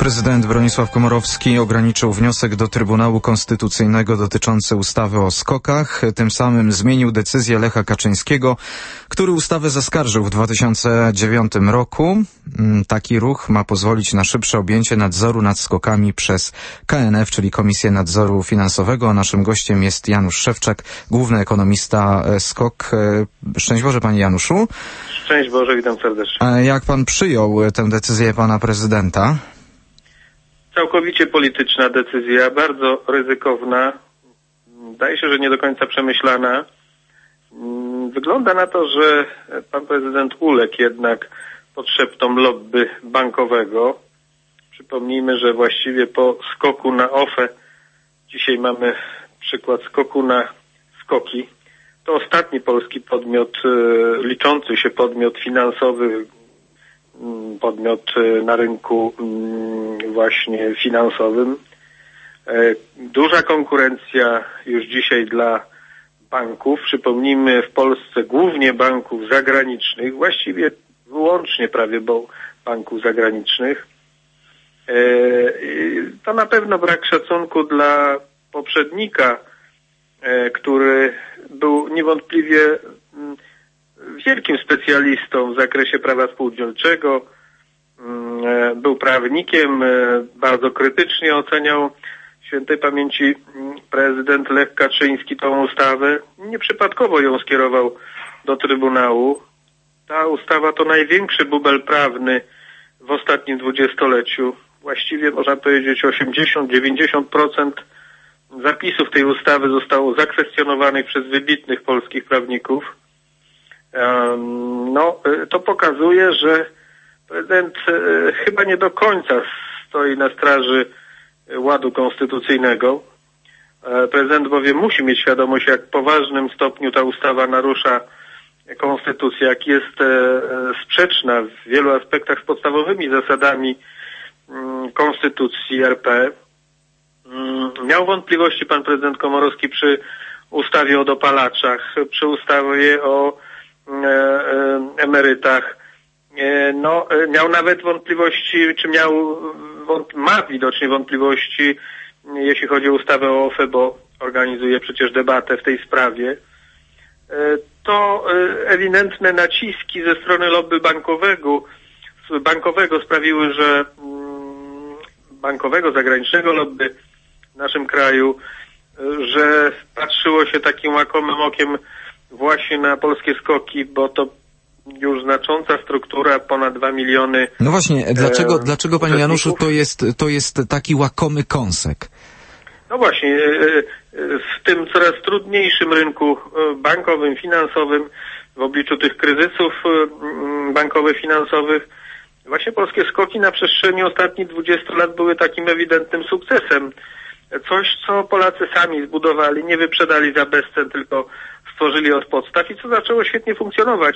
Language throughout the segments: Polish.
Prezydent Bronisław Komorowski ograniczył wniosek do Trybunału Konstytucyjnego dotyczący ustawy o SKOK-ach. Tym samym zmienił decyzję Lecha Kaczyńskiego, który ustawę zaskarżył w 2009 roku. Taki ruch ma pozwolić na szybsze objęcie nadzoru nad SKOK-ami przez KNF, czyli Komisję Nadzoru Finansowego. A naszym gościem jest Janusz Szewczak, główny ekonomista SKOK. Szczęść Boże, panie Januszu. Szczęść Boże, witam serdecznie. A jak pan przyjął tę decyzję pana prezydenta? Całkowicie polityczna decyzja, bardzo ryzykowna. Wydaje się, że nie do końca przemyślana. Wygląda na to, że pan prezydent uległ jednak potrzebom lobby bankowego. Przypomnijmy, że właściwie po skoku na OFE, dzisiaj mamy przykład skoku na SKOK-i, to ostatni polski podmiot, liczący się podmiot finansowy, podmiot na rynku właśnie finansowym. Duża konkurencja już dzisiaj dla banków. Przypomnijmy, w Polsce głównie banków zagranicznych, właściwie wyłącznie prawie banków zagranicznych. To na pewno brak szacunku dla poprzednika, który był niewątpliwie wielkim specjalistą w zakresie prawa spółdzielczego, był prawnikiem, bardzo krytycznie oceniał świętej pamięci prezydent Lech Kaczyński tą ustawę. Nieprzypadkowo ją skierował do Trybunału. Ta ustawa to największy bubel prawny w ostatnim dwudziestoleciu. Właściwie można powiedzieć 80-90% zapisów tej ustawy zostało zakwestionowanych przez wybitnych polskich prawników. To pokazuje, że prezydent chyba nie do końca stoi na straży ładu konstytucyjnego. Prezydent bowiem musi mieć świadomość, jak w poważnym stopniu ta ustawa narusza konstytucję, jak jest sprzeczna w wielu aspektach z podstawowymi zasadami konstytucji RP. Miał wątpliwości pan prezydent Komorowski przy ustawie o dopalaczach, przy ustawie o emerytach. Miał nawet wątpliwości, ma widocznie wątpliwości, jeśli chodzi o ustawę o OFE, bo organizuje przecież debatę w tej sprawie. To ewidentne naciski ze strony lobby bankowego sprawiły, że bankowego, zagranicznego lobby w naszym kraju, że patrzyło się takim łakomym okiem właśnie na polskie SKOK-i, bo to już znacząca struktura, ponad 2 miliony. No właśnie, dlaczego panie Januszu, to jest taki łakomy kąsek? No właśnie, w tym coraz trudniejszym rynku bankowym, finansowym, w obliczu tych kryzysów bankowych, finansowych, właśnie polskie SKOK-i na przestrzeni ostatnich 20 lat były takim ewidentnym sukcesem. Coś, co Polacy sami zbudowali, nie wyprzedali za bezcen, tylko stworzyli od podstaw i co zaczęło świetnie funkcjonować.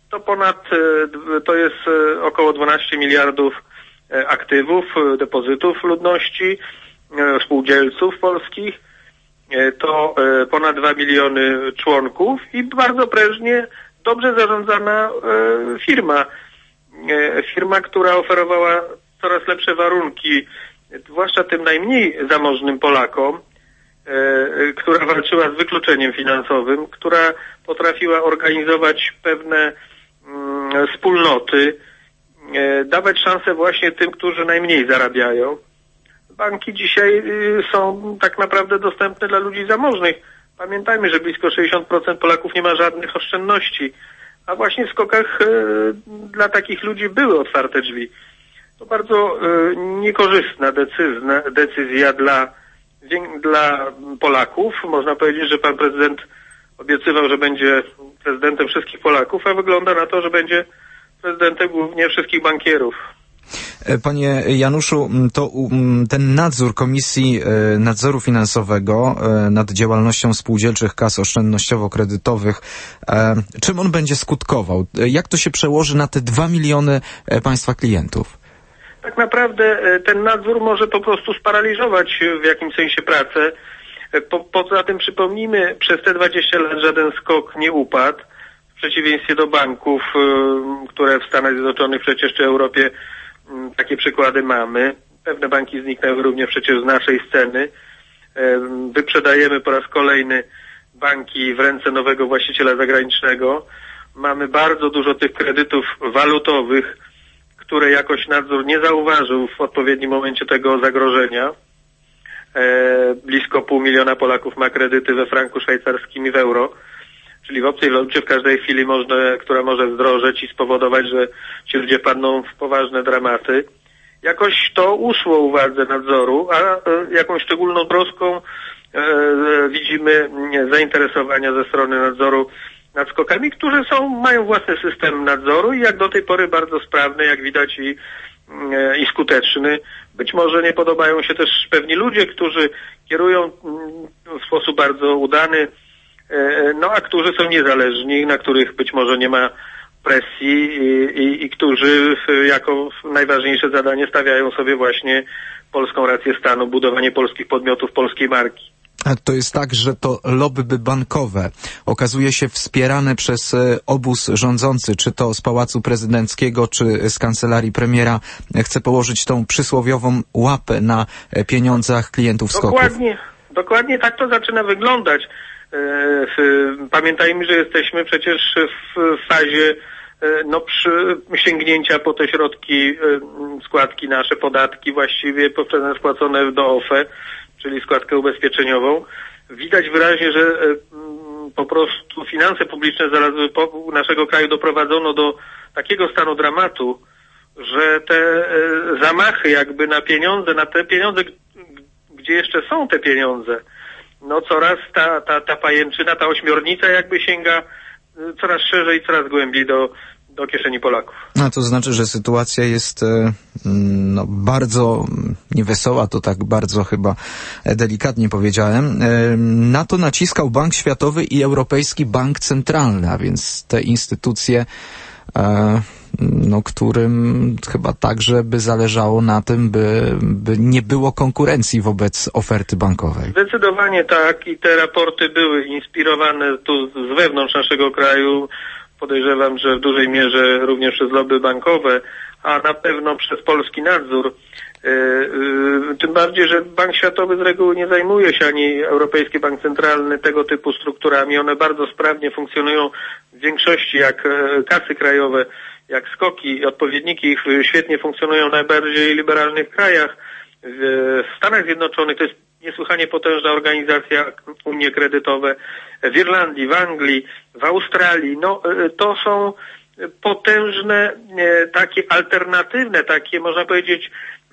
To jest około 12 miliardów aktywów, depozytów ludności, spółdzielców polskich. To ponad 2 miliony członków i bardzo prężnie, dobrze zarządzana firma. Firma, która oferowała coraz lepsze warunki, zwłaszcza tym najmniej zamożnym Polakom, która walczyła z wykluczeniem finansowym, która potrafiła organizować pewne wspólnoty, dawać szansę właśnie tym, którzy najmniej zarabiają. Banki dzisiaj są tak naprawdę dostępne dla ludzi zamożnych. Pamiętajmy, że blisko 60% Polaków nie ma żadnych oszczędności, a właśnie w SKOK-ach dla takich ludzi były otwarte drzwi. To bardzo niekorzystna decyzja dla Polaków. Można powiedzieć, że pan prezydent obiecywał, że będzie prezydentem wszystkich Polaków, a wygląda na to, że będzie prezydentem głównie wszystkich bankierów. Panie Januszu, to ten nadzór Komisji Nadzoru Finansowego nad działalnością spółdzielczych kas oszczędnościowo-kredytowych, czym on będzie skutkował? Jak to się przełoży na te 2 miliony państwa klientów? Tak naprawdę ten nadzór może po prostu sparaliżować w jakimś sensie pracę. Poza tym przypomnijmy, przez te 20 lat żaden SKOK nie upadł, w przeciwieństwie do banków, które w Stanach Zjednoczonych przecież czy Europie takie przykłady mamy. pewne banki zniknęły również przecież z naszej sceny. Wyprzedajemy po raz kolejny banki w ręce nowego właściciela zagranicznego. Mamy bardzo dużo tych kredytów walutowych, które jakoś nadzór nie zauważył w odpowiednim momencie tego zagrożenia. Blisko 500 000 Polaków ma kredyty we franku szwajcarskim i w euro, czyli w obcej walucie w każdej chwili która może zdrożeć i spowodować, że ci ludzie padną w poważne dramaty. Jakoś to uszło uwadze nadzoru, a jakąś szczególną troską widzimy zainteresowania ze strony nadzoru nad skokami, którzy mają własny system nadzoru i jak do tej pory bardzo sprawny, jak widać i skuteczny. Być może nie podobają się też pewni ludzie, którzy kierują w sposób bardzo udany, a którzy są niezależni, na których być może nie ma presji i którzy jako najważniejsze zadanie stawiają sobie właśnie polską rację stanu, budowanie polskich podmiotów, polskiej marki. To jest tak, że to lobby bankowe okazuje się wspierane przez obóz rządzący, czy to z Pałacu Prezydenckiego, czy z kancelarii premiera, chce położyć tą przysłowiową łapę na pieniądzach klientów skoków. Dokładnie tak to zaczyna wyglądać. Pamiętajmy, że jesteśmy przecież w fazie sięgnięcia po te środki, składki nasze, podatki właściwie spłacone do OFE, czyli składkę ubezpieczeniową. Widać wyraźnie, że po prostu finanse publiczne naszego kraju doprowadzono do takiego stanu dramatu, że te zamachy jakby na te pieniądze, gdzie jeszcze są te pieniądze, coraz ta pajęczyna, ta ośmiornica jakby sięga coraz szerzej, coraz głębiej do kieszeni Polaków. To znaczy, że sytuacja jest bardzo niewesoła, to tak bardzo chyba delikatnie powiedziałem. Na to naciskał Bank Światowy i Europejski Bank Centralny, a więc te instytucje, którym chyba także by zależało na tym, by nie było konkurencji wobec oferty bankowej. Zdecydowanie tak i te raporty były inspirowane tu z wewnątrz naszego kraju. Podejrzewam, że w dużej mierze również przez lobby bankowe, a na pewno przez polski nadzór. Tym bardziej, że Bank Światowy z reguły nie zajmuje się ani Europejski Bank Centralny tego typu strukturami. One bardzo sprawnie funkcjonują w większości jak kasy krajowe, jak skoki i odpowiedniki ich świetnie funkcjonują w najbardziej liberalnych krajach. W Stanach Zjednoczonych to jest niesłychanie potężna organizacja, unie kredytowe, w Irlandii, w Anglii, w Australii. To są potężne, takie alternatywne, takie można powiedzieć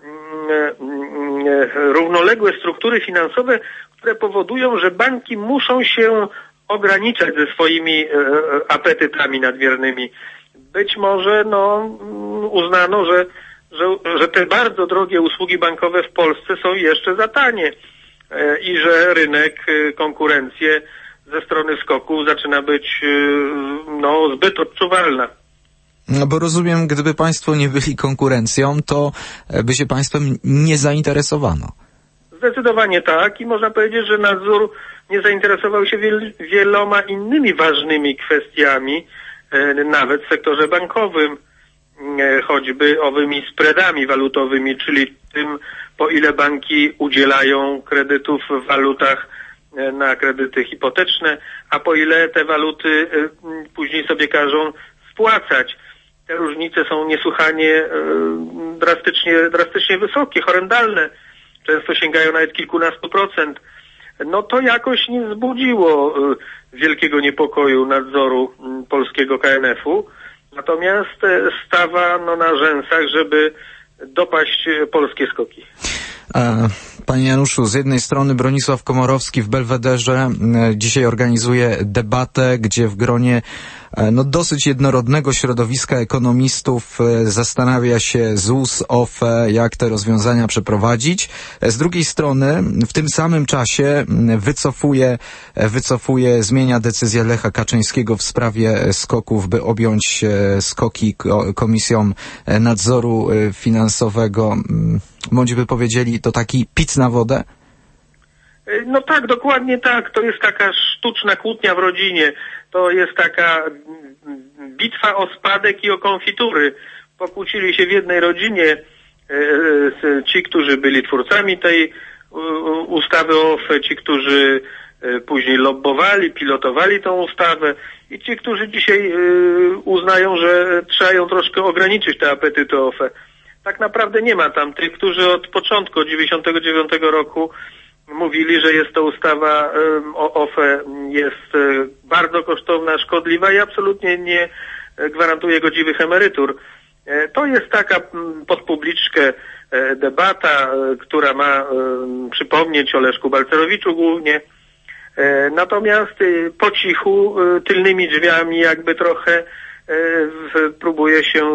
równoległe struktury finansowe, które powodują, że banki muszą się ograniczać ze swoimi apetytami nadmiernymi. Być może uznano, że te bardzo drogie usługi bankowe w Polsce są jeszcze za tanie i że rynek, konkurencję ze strony skoków zaczyna być zbyt odczuwalna. Bo rozumiem, gdyby państwo nie byli konkurencją, to by się państwem nie zainteresowano. Zdecydowanie tak i można powiedzieć, że nadzór nie zainteresował się wieloma innymi ważnymi kwestiami, nawet w sektorze bankowym, choćby owymi spreadami walutowymi, czyli tym, po ile banki udzielają kredytów w walutach na kredyty hipoteczne, a po ile te waluty później sobie każą spłacać. Te różnice są niesłychanie drastycznie wysokie, horrendalne. Często sięgają nawet kilkunastu procent. To jakoś nie wzbudziło wielkiego niepokoju nadzoru polskiego KNF-u. Natomiast stawa na rzęsach, żeby dopaść polskie skoki. Panie Januszu, z jednej strony Bronisław Komorowski w Belwederze dzisiaj organizuje debatę, gdzie w gronie dosyć jednorodnego środowiska ekonomistów zastanawia się ZUS, OFE, jak te rozwiązania przeprowadzić. Z drugiej strony w tym samym czasie zmienia decyzję Lecha Kaczyńskiego w sprawie skoków, by objąć skoki Komisją Nadzoru Finansowego. Bądź by powiedzieli, to taki pic na wodę? Tak, dokładnie tak. To jest taka sztuczna kłótnia w rodzinie. To jest taka bitwa o spadek i o konfitury. Pokłócili się w jednej rodzinie ci, którzy byli twórcami tej ustawy o OFE, ci, którzy później lobbowali, pilotowali tą ustawę i ci, którzy dzisiaj uznają, że trzeba ją troszkę ograniczyć, te apetyty OFE. Tak naprawdę nie ma tam tych, którzy od początku, od 1999 roku mówili, że jest to ustawa o OFE, jest bardzo kosztowna, szkodliwa i absolutnie nie gwarantuje godziwych emerytur. To jest taka pod publiczkę debata, która ma przypomnieć o Leszku Balcerowiczu głównie. Natomiast po cichu, tylnymi drzwiami jakby trochę próbuje się,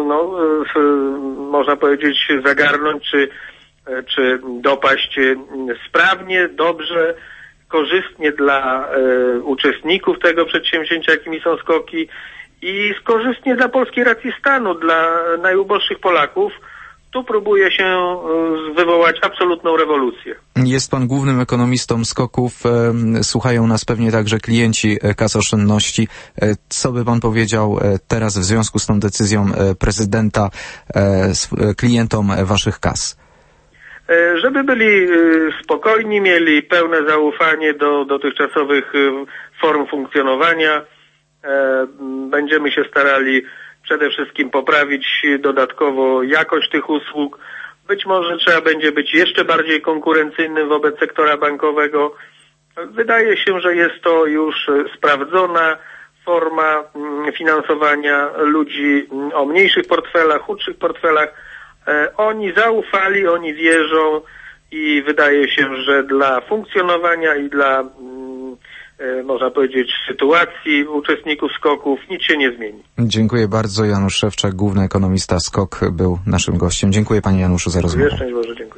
można powiedzieć, zagarnąć czy dopaść sprawnie, dobrze, korzystnie dla uczestników tego przedsięwzięcia, jakimi są SKOK-i i korzystnie dla polskiej racji stanu, dla najuboższych Polaków. Tu próbuje się wywołać absolutną rewolucję. Jest pan głównym ekonomistą SKOK-ów. Słuchają nas pewnie także klienci kas oszczędności. Co by pan powiedział teraz w związku z tą decyzją prezydenta klientom waszych kas? Żeby byli spokojni, mieli pełne zaufanie do dotychczasowych form funkcjonowania. Będziemy się starali przede wszystkim poprawić dodatkowo jakość tych usług. Być może trzeba będzie być jeszcze bardziej konkurencyjnym wobec sektora bankowego. Wydaje się, że jest to już sprawdzona forma finansowania ludzi o mniejszych portfelach, chudszych portfelach. Oni zaufali, oni wierzą i wydaje się, że dla funkcjonowania i dla, można powiedzieć, sytuacji uczestników SKOK-ów nic się nie zmieni. Dziękuję bardzo. Janusz Szewczak, główny ekonomista SKOK, był naszym gościem. Dziękuję panie Januszu za rozmowę. Szczęść Boże, dziękuję.